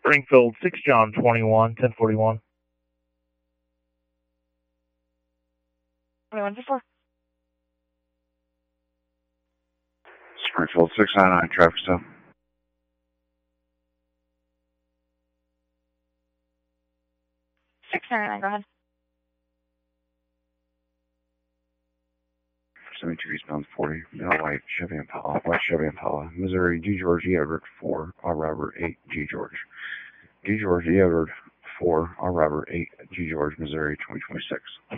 Springfield 6 John 21, 1041. 21-4. Springfield 699, traffic stop. 699, go ahead. 72 eastbound 40, white Chevy Impala, Missouri, G. George E. Edward 4, R. Robert 8, G. George. G. George E. Edward 4, R. Robert 8, G. George, Missouri, 2026.